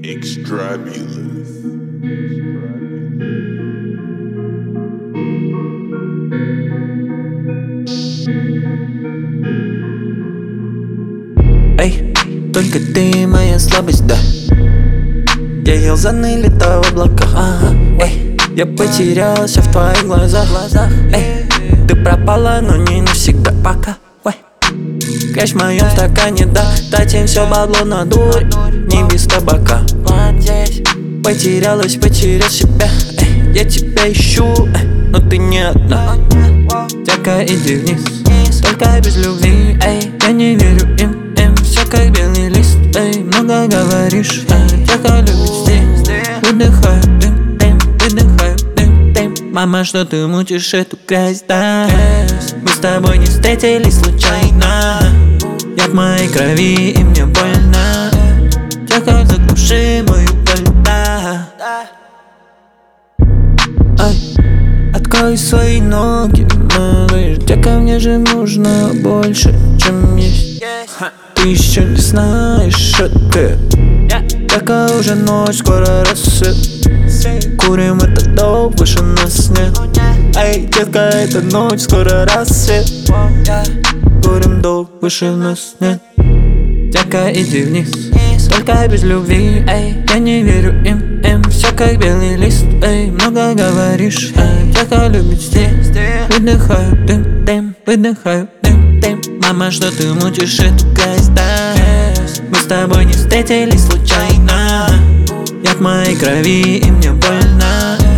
Extrabulous. Эй, только ты моя слабость, да. Я ел заныли-то в облаках, эй, я потерялся в твоих глазах, эй, ты пропала, но не навсегда, пока, Кэш в моем стакане, да, тратим все бабло на дурь, не без табака. Потерял себя, я тебя ищу, но ты не одна. Тяка, иди вниз, только без любви, я не верю им, все как белый лист, много говоришь, тяка любит здесь, выдыхаю дым, выдыхаю дым. Мама, что ты мутишь эту грязь, да? Мы с тобой не встретились случайно, я в моей крови и мне больно. Тяка, заглуши мою боль, да. Открой свои ноги, малыш, тяка, мне же нужно больше, чем есть. Ты еще не знаешь это, тяка, уже ночь, скоро рассвет. Курим этот доп, выше нас нет. Эй, детка, это ночь, скоро рассвет. Курим доп, выше нас нет. Тяка, иди вниз, только без любви, я не верю им, все как белый лист, много говоришь, тяка любит здесь, выдыхаю дым, выдыхаю дым. Мама, что ты мутишь эту грязь, да? Мы с тобой не встретились случайно, я в моей крови и мне больно.